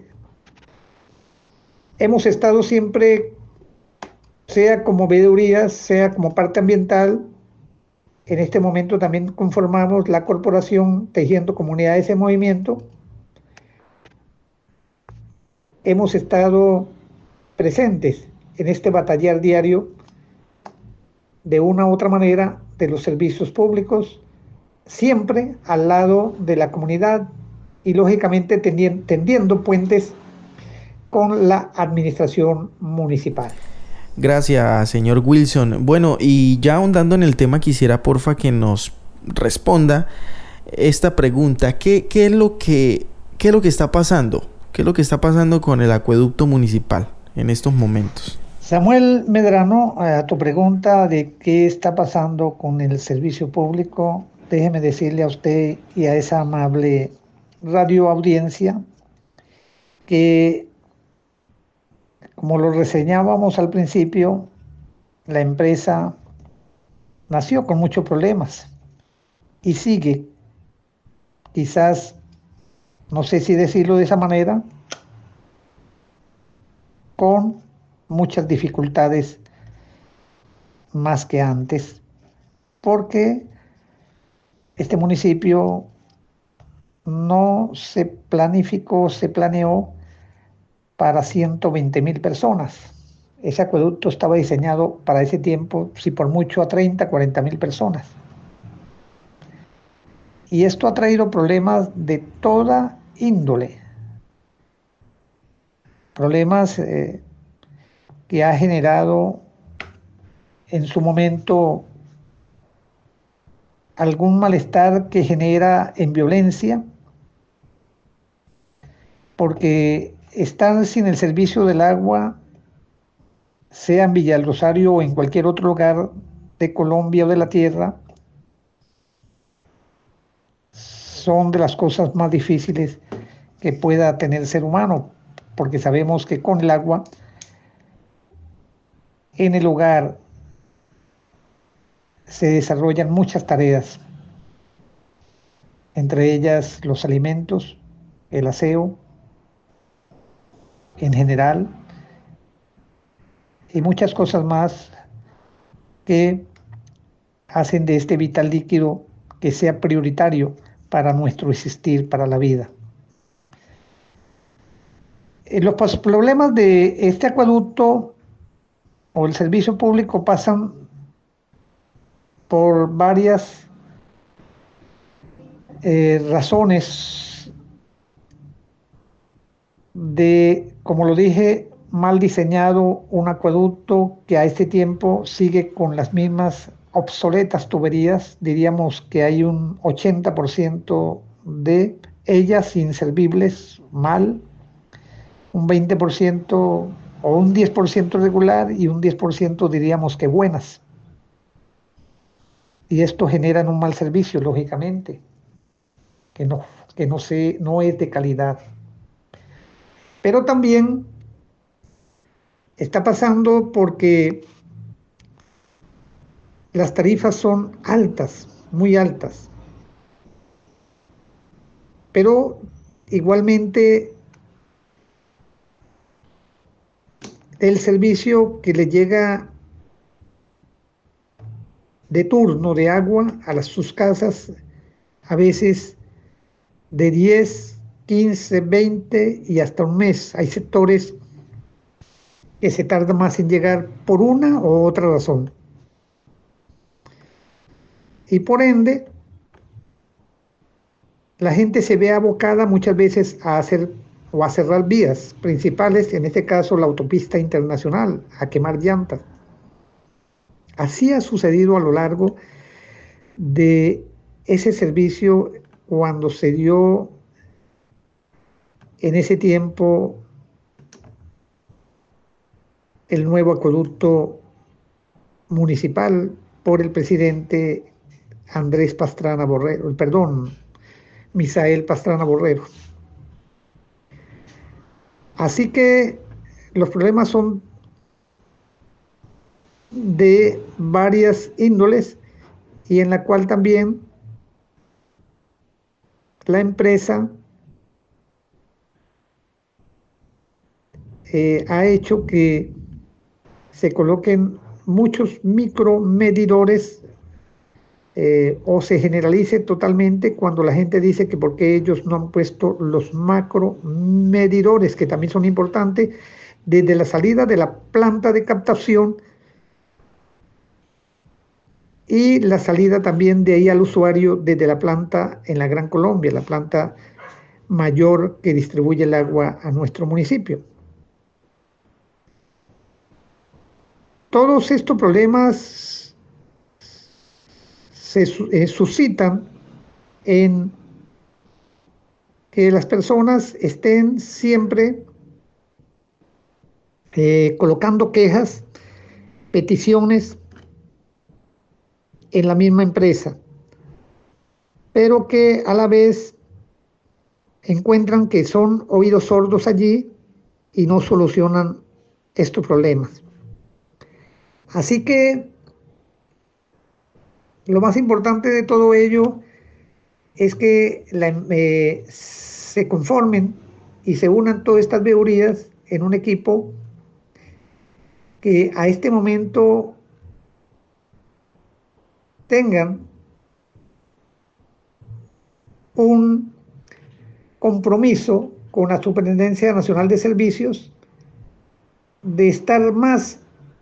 Speaker 10: hemos estado siempre, sea como veedurías, sea como parte ambiental. En este momento también conformamos la corporación Tejiendo Comunidades en Movimiento. Hemos estado presentes en este batallar diario de una u otra manera de los servicios públicos, siempre al lado de la comunidad y lógicamente tendiendo puentes con la administración municipal.
Speaker 7: Gracias, señor Wilson. Bueno, y ya ahondando en el tema, quisiera porfa que nos responda esta pregunta. ¿Qué es lo que está pasando? ¿Qué es lo que está pasando con el acueducto municipal en estos momentos?
Speaker 10: Samuel Medrano, a tu pregunta de qué está pasando con el servicio público, déjeme decirle a usted y a esa amable radio audiencia que, como lo reseñábamos al principio, la empresa nació con muchos problemas y sigue, quizás, no sé si decirlo de esa manera, con muchas dificultades más que antes, porque este municipio no se planificó, se planeó para 120.000 personas. Ese acueducto estaba diseñado para ese tiempo, si por mucho, a 30, 40.000 personas. Y esto ha traído problemas de toda índole. Problemas que ha generado en su momento algún malestar que genera en violencia, porque estar sin el servicio del agua, sea en Villa del Rosario o en cualquier otro lugar de Colombia o de la tierra, son de las cosas más difíciles que pueda tener el ser humano, porque sabemos que con el agua en el hogar se desarrollan muchas tareas, entre ellas los alimentos, el aseo en general y muchas cosas más que hacen de este vital líquido que sea prioritario para nuestro existir, para la vida. Los problemas de este acueducto o el servicio público pasan por varias razones de, como lo dije, mal diseñado un acueducto que a este tiempo sigue con las mismas obsoletas tuberías. Diríamos que hay un 80% de ellas inservibles, mal, un 20% o un 10% regular y un 10% diríamos que buenas. Y esto genera un mal servicio, lógicamente, que no es de calidad. Pero también está pasando porque las tarifas son altas, muy altas. Pero igualmente el servicio que le llega de turno de agua a sus casas, a veces de 10, 15, 20 y hasta un mes. Hay sectores que se tarda más en llegar por una u otra razón. Y por ende, la gente se ve abocada muchas veces a hacer o a cerrar vías principales, en este caso la autopista internacional, a quemar llantas. Así ha sucedido a lo largo de ese servicio cuando se dio en ese tiempo el nuevo acueducto municipal por el presidente Andrés Pastrana Borrero, Misael Pastrana Borrero. Así que los problemas son de varias índoles y en la cual también la empresa ha hecho que se coloquen muchos micromedidores o se generalice totalmente cuando la gente dice que por qué ellos no han puesto los macromedidores, que también son importantes, desde la salida de la planta de captación y la salida también de ahí al usuario desde la planta en la Gran Colombia, la planta mayor que distribuye el agua a nuestro municipio. Todos estos problemas se suscitan en que las personas estén siempre colocando quejas, peticiones en la misma empresa, pero que a la vez encuentran que son oídos sordos allí y no solucionan estos problemas. Así que lo más importante de todo ello es que se conformen y se unan todas estas veedurías en un equipo que a este momento tengan un compromiso con la Superintendencia Nacional de Servicios de estar más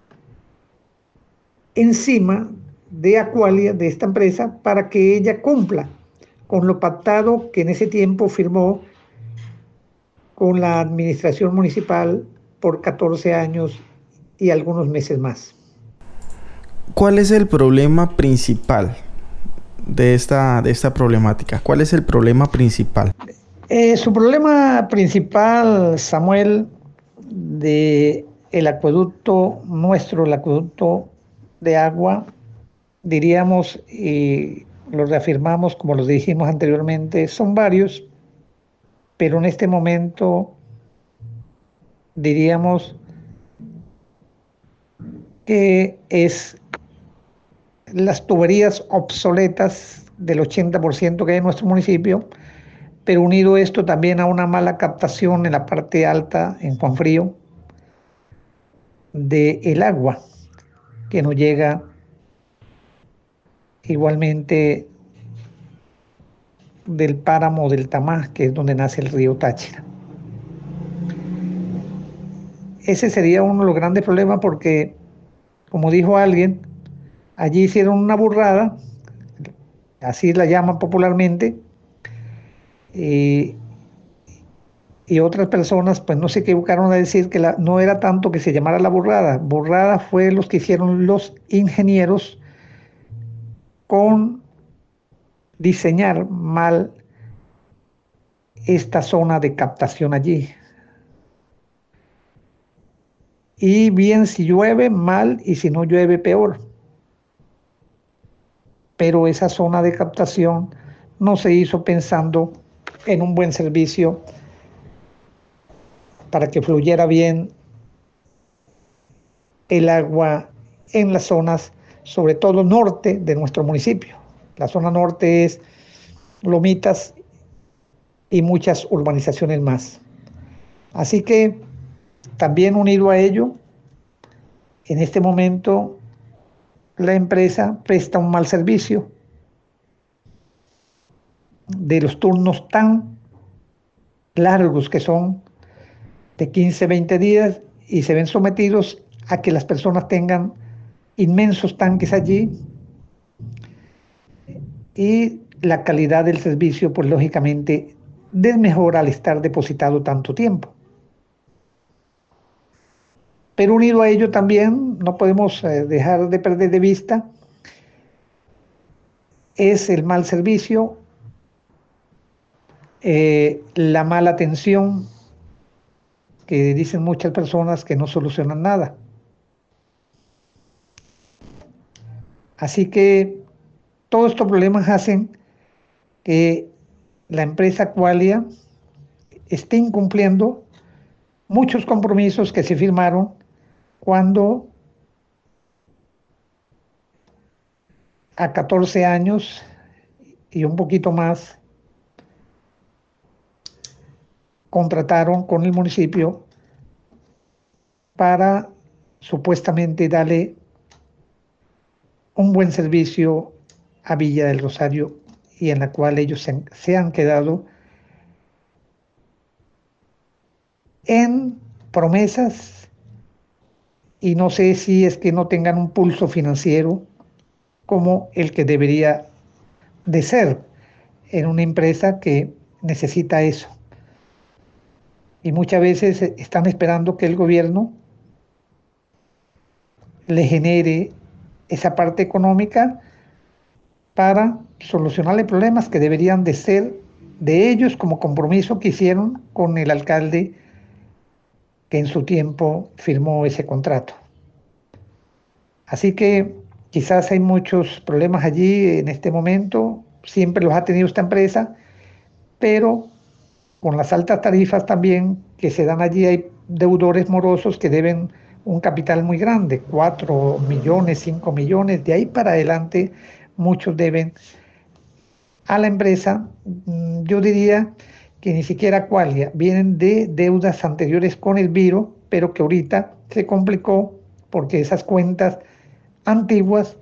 Speaker 10: encima de Acualia, de esta empresa, para que ella cumpla con lo pactado que en ese tiempo firmó con la administración municipal por 14 años y algunos meses más.
Speaker 7: ¿Cuál es el problema principal de esta problemática? ¿Cuál es el problema principal?
Speaker 10: Su problema principal, Samuel, de el acueducto nuestro, el acueducto de agua, diríamos, y lo reafirmamos como lo dijimos anteriormente, son varios, pero en este momento diríamos que es las tuberías obsoletas del 80% que hay en nuestro municipio, pero unido esto también a una mala captación en la parte alta, en Juan Frío, del agua que nos llega igualmente del páramo del Tamá, que es donde nace el río Táchira. Ese sería uno de los grandes problemas porque, como dijo alguien, allí hicieron una burrada, así la llaman popularmente, y otras personas pues no se equivocaron a decir que no era tanto que se llamara la burrada. Burrada fue los que hicieron los ingenieros con diseñar mal esta zona de captación allí. Y bien, si llueve, mal, y si no llueve, peor. Pero esa zona de captación no se hizo pensando en un buen servicio para que fluyera bien el agua en las zonas, sobre todo norte de nuestro municipio. La zona norte es Lomitas y muchas urbanizaciones más. Así que también unido a ello, en este momento la empresa presta un mal servicio de los turnos tan largos que son de 15, 20 días y se ven sometidos a que las personas tengan inmensos tanques allí y la calidad del servicio pues lógicamente desmejora al estar depositado tanto tiempo. Pero unido a ello también no podemos dejar de perder de vista es el mal servicio, la mala atención, que dicen muchas personas que no solucionan nada. Así que todos estos problemas hacen que la empresa Aqualia esté incumpliendo muchos compromisos que se firmaron cuando a 14 años y un poquito más contrataron con el municipio para supuestamente darle un buen servicio a Villa del Rosario, y en la cual ellos se han quedado en promesas, y no sé si es que no tengan un pulso financiero como el que debería de ser en una empresa que necesita eso. Y muchas veces están esperando que el gobierno le genere esa parte económica para solucionarle problemas que deberían de ser de ellos, como compromiso que hicieron con el alcalde que en su tiempo firmó ese contrato. Así que quizás hay muchos problemas allí en este momento, siempre los ha tenido esta empresa, pero con las altas tarifas también que se dan allí, hay deudores morosos que deben un capital muy grande, 4 millones, 5 millones, de ahí para adelante muchos deben a la empresa. Yo diría que ni siquiera Qualia, vienen de deudas anteriores con el Viro, pero que ahorita se complicó porque esas cuentas antiguas,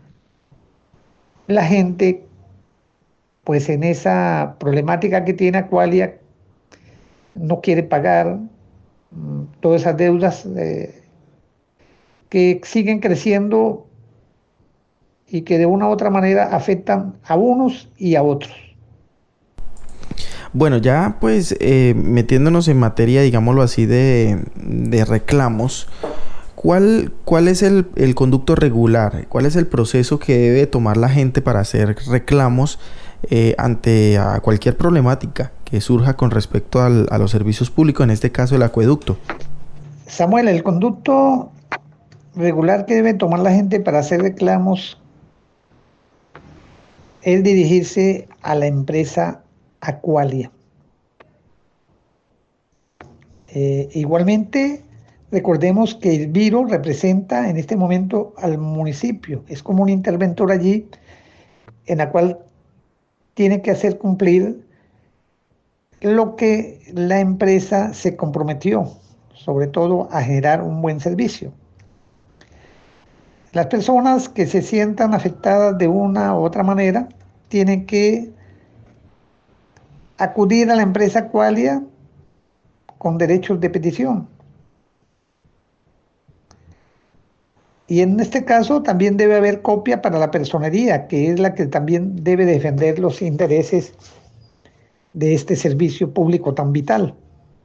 Speaker 10: la gente, pues en esa problemática que tiene Aqualia, no quiere pagar todas esas deudas que siguen creciendo y que de una u otra manera afectan a unos y a otros.
Speaker 7: Bueno, ya pues metiéndonos en materia, digámoslo así, de reclamos, ¿cuál es el conducto regular? ¿Cuál es el proceso que debe tomar la gente para hacer reclamos ante a cualquier problemática que surja con respecto a los servicios públicos, en este caso el acueducto?
Speaker 10: Samuel, el conducto regular que debe tomar la gente para hacer reclamos es dirigirse a la empresa Aqualia. Igualmente, recordemos que el Viro representa en este momento al municipio, es como un interventor allí en la cual tiene que hacer cumplir lo que la empresa se comprometió, sobre todo a generar un buen servicio. Las personas que se sientan afectadas de una u otra manera tienen que acudir a la empresa Aqualia con derechos de petición. Y en este caso también debe haber copia para la personería, que es la que también debe defender los intereses de este servicio público tan vital.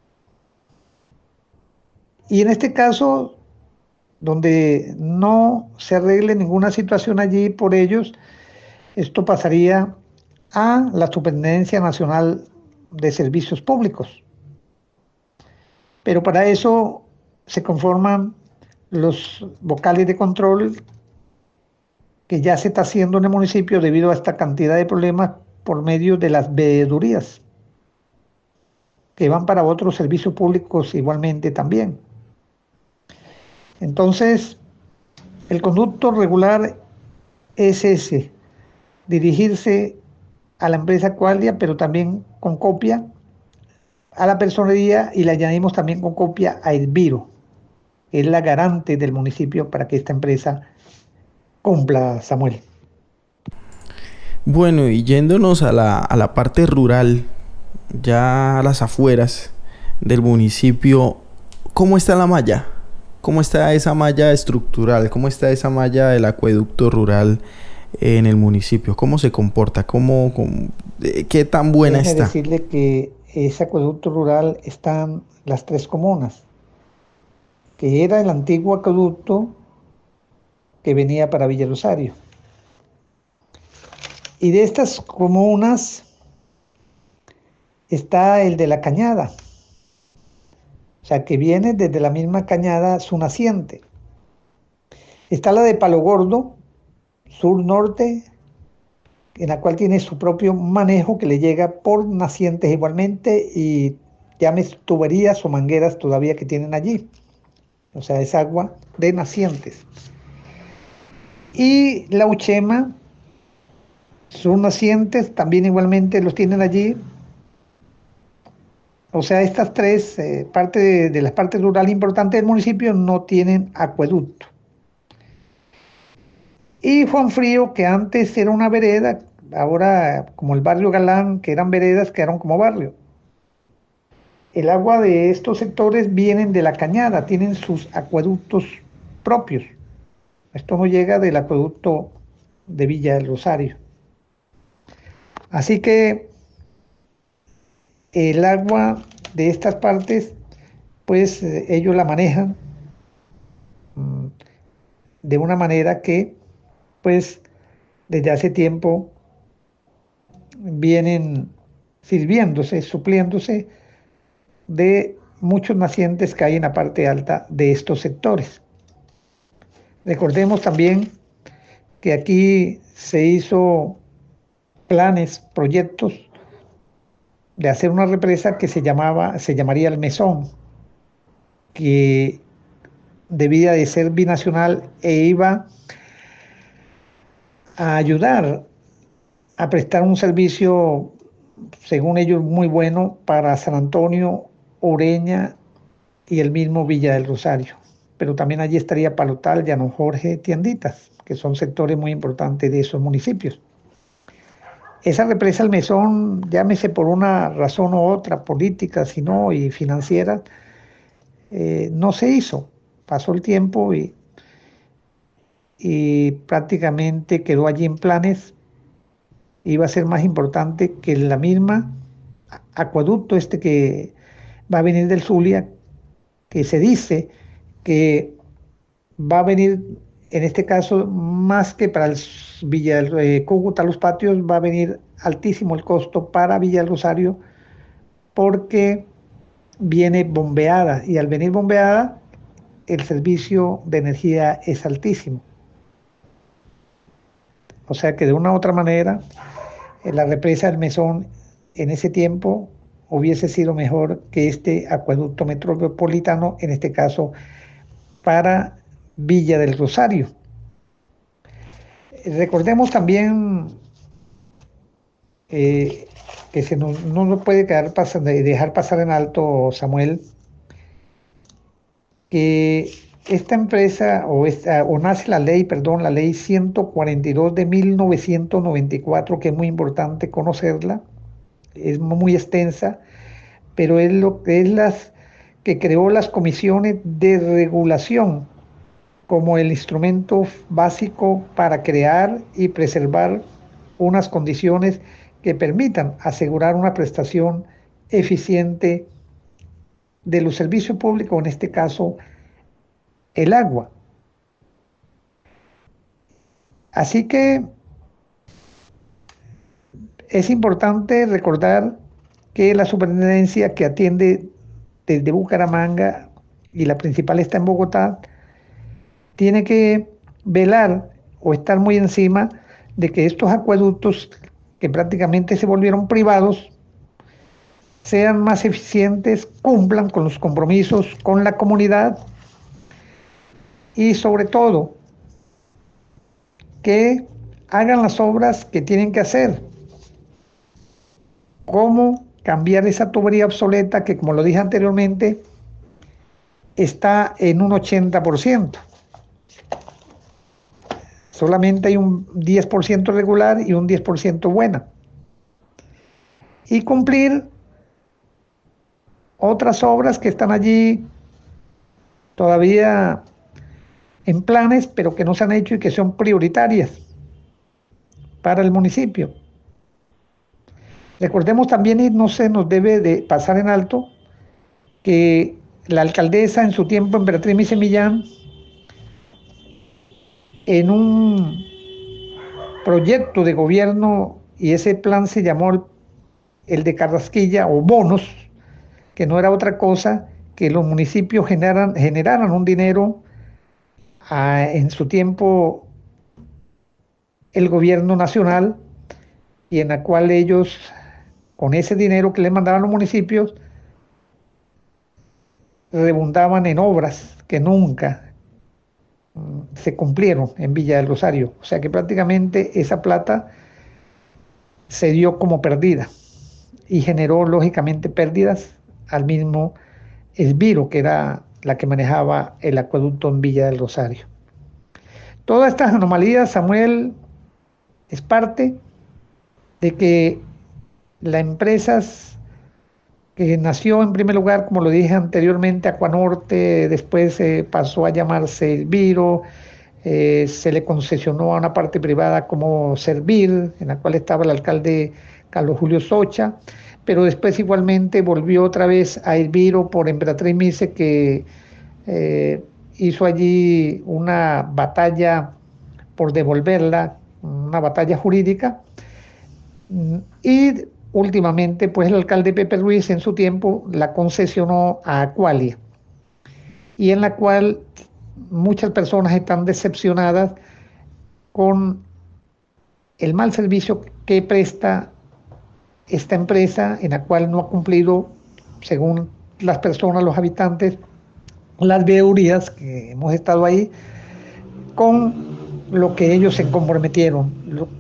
Speaker 10: Y en este caso, donde no se arregle ninguna situación allí por ellos, esto pasaría a la Superintendencia Nacional de Servicios Públicos. Pero para eso se conforman los vocales de control que ya se está haciendo en el municipio debido a esta cantidad de problemas por medio de las veedurías, que van para otros servicios públicos igualmente también. Entonces, el conducto regular es ese, dirigirse a la empresa Qualia, pero también con copia a la personería, y le añadimos también con copia a Elviro, que es la garante del municipio para que esta empresa cumpla, Samuel.
Speaker 7: Bueno, y yéndonos a la parte rural, ya a las afueras del municipio, ¿cómo está la malla? ¿Cómo está esa malla estructural? ¿Cómo está esa malla del acueducto rural en el municipio? ¿Cómo se comporta? ¿Qué tan buena está?
Speaker 10: Decirle que ese acueducto rural está en las 3 comunas, que era el antiguo acueducto que venía para Villa Rosario. Y de estas comunas está el de la Cañada, o sea, que viene desde la misma cañada su naciente. Está la de Palo Gordo, sur-norte, en la cual tiene su propio manejo que le llega por nacientes igualmente, y llames tuberías o mangueras todavía que tienen allí. O sea, es agua de nacientes. Y la Uchema, sus nacientes también igualmente los tienen allí. O sea, estas tres partes de las partes rurales importantes del municipio no tienen acueducto. Y Juan Frío, que antes era una vereda, ahora como el barrio Galán, que eran veredas, quedaron como barrio. El agua de estos sectores vienen de la cañada, tienen sus acueductos propios. Esto no llega del acueducto de Villa del Rosario. Así que el agua de estas partes, pues ellos la manejan de una manera que, pues, desde hace tiempo vienen sirviéndose, supliéndose de muchos nacientes que hay en la parte alta de estos sectores. Recordemos también que aquí se hizo planes, proyectos de hacer una represa que se llamaría el Mesón, que debía de ser binacional e iba a ayudar a prestar un servicio, según ellos, muy bueno para San Antonio, Ureña y el mismo Villa del Rosario. Pero también allí estaría Palotal, Llano Jorge, Tienditas, que son sectores muy importantes de esos municipios. Esa represa del Mesón, llámese por una razón u otra, política, sino y financiera, no se hizo. Pasó el tiempo y prácticamente quedó allí en planes. Iba a ser más importante que la misma acueducto que va a venir del Zulia, que se dice que va a venir, en este caso, más que para el Villa del Cúcuta, Los Patios, va a venir altísimo el costo para Villa del Rosario, porque viene bombeada, y al venir bombeada, el servicio de energía es altísimo. O sea que de una u otra manera, la represa del Mesón en ese tiempo hubiese sido mejor que este acueducto metropolitano, en este caso para Villa del Rosario. Recordemos también que no nos puede dejar pasar en alto, Samuel, que esta empresa, nace la ley 142 de 1994, que es muy importante conocerla, es muy extensa, pero es lo que es las que creó las comisiones de regulación como el instrumento básico para crear y preservar unas condiciones que permitan asegurar una prestación eficiente de los servicios públicos, en este caso el agua. Así que es importante recordar que la superintendencia, que atiende desde Bucaramanga y la principal está en Bogotá, tiene que velar o estar muy encima de que estos acueductos, que prácticamente se volvieron privados, sean más eficientes, cumplan con los compromisos con la comunidad y sobre todo que hagan las obras que tienen que hacer, como cambiar esa tubería obsoleta que, como lo dije anteriormente, está en un 80%. Solamente hay un 10% regular y un 10% buena. Y cumplir otras obras que están allí todavía en planes, pero que no se han hecho y que son prioritarias para el municipio. Recordemos también, y no se nos debe de pasar en alto, que la alcaldesa en su tiempo, Emperatriz Mice Millán, en un proyecto de gobierno, y ese plan se llamó el de Carrasquilla o bonos, que no era otra cosa que los municipios generaran un dinero en su tiempo el gobierno nacional, y en la cual ellos, con ese dinero que les mandaban los municipios, redundaban en obras que nunca se cumplieron en Villa del Rosario. O sea que prácticamente esa plata se dio como perdida y generó lógicamente pérdidas al mismo Esbiro, que era la que manejaba el acueducto en Villa del Rosario. Todas estas anomalías, Samuel, es parte de que la empresa que nació en primer lugar, como lo dije anteriormente, Acuanorte, después pasó a llamarse Esbiro, se le concesionó a una parte privada como Servir, en la cual estaba el alcalde Carlos Julio Socha, pero después igualmente volvió otra vez a Esbiro por Emperatriz Mice, que hizo allí una batalla por devolverla, una batalla jurídica, y últimamente pues el alcalde Pepe Ruiz en su tiempo la concesionó a Acualia, y en la cual muchas personas están decepcionadas con el mal servicio que presta esta empresa, en la cual no ha cumplido, según las personas, los habitantes, las veedurías que hemos estado ahí, con lo que ellos se comprometieron,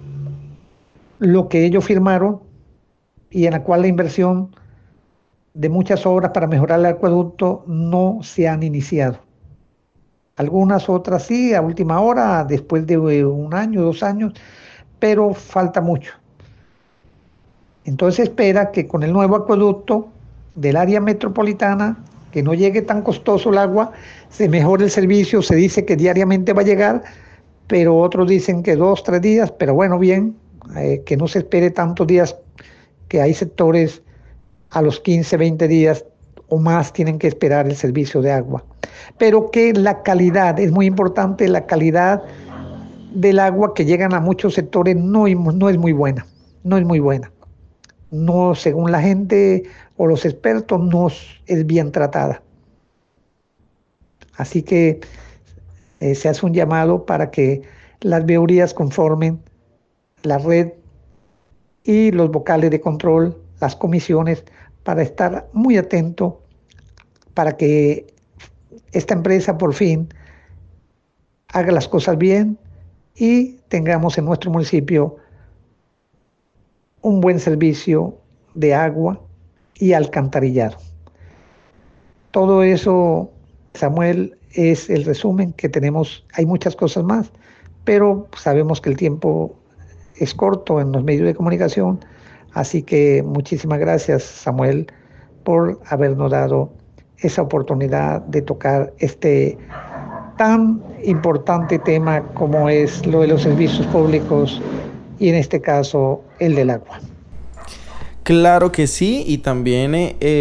Speaker 10: lo que ellos firmaron, y en la cual la inversión de muchas obras para mejorar el acueducto no se han iniciado. Algunas otras sí, a última hora, después de 1 año, 2 años, pero falta mucho. Entonces espera que con el nuevo acueducto del área metropolitana, que no llegue tan costoso el agua, se mejore el servicio. Se dice que diariamente va a llegar, pero otros dicen que 2, 3 días, pero bueno, bien, que no se espere tantos días, que hay sectores a los 15, 20 días o más tienen que esperar el servicio de agua. Pero que la calidad, es muy importante, la calidad del agua que llegan a muchos sectores no es muy buena, no es muy buena. No, según la gente o los expertos, no es bien tratada. Así que se hace un llamado para que las veedurías conformen la red y los vocales de control, las comisiones, para estar muy atento para que esta empresa por fin haga las cosas bien y tengamos en nuestro municipio un buen servicio de agua y alcantarillado. Todo eso, Samuel, es el resumen que tenemos. Hay muchas cosas más, pero sabemos que el tiempo es corto en los medios de comunicación, así que muchísimas gracias, Samuel, por habernos dado esa oportunidad de tocar este tan importante tema como es lo de los servicios públicos y en este caso el del agua.
Speaker 7: Claro que sí, y también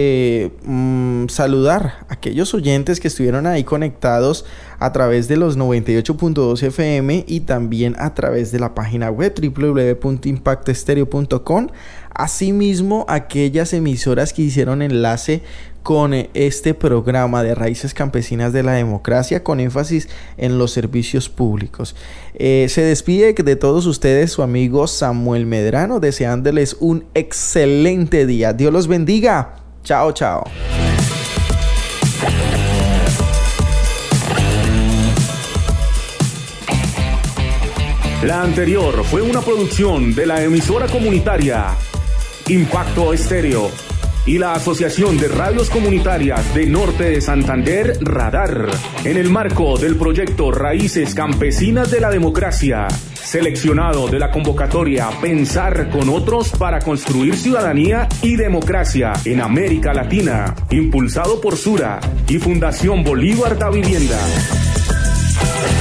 Speaker 7: saludar a aquellos oyentes que estuvieron ahí conectados a través de los 98.2 FM y también a través de la página web www.impactoestereo.com. Asimismo, aquellas emisoras que hicieron enlace con este programa de Raíces Campesinas de la Democracia, con énfasis en los servicios públicos. Se despide de todos ustedes su amigo Samuel Medrano, deseándoles un excelente día. Dios los bendiga. Chao, chao.
Speaker 6: La anterior fue una producción de la emisora comunitaria Impacto Estéreo y la Asociación de Radios Comunitarias de Norte de Santander, Radar, en el marco del proyecto Raíces Campesinas de la Democracia, seleccionado de la convocatoria Pensar con Otros para Construir Ciudadanía y Democracia en América Latina, impulsado por Sura y Fundación Bolívar da Vivienda.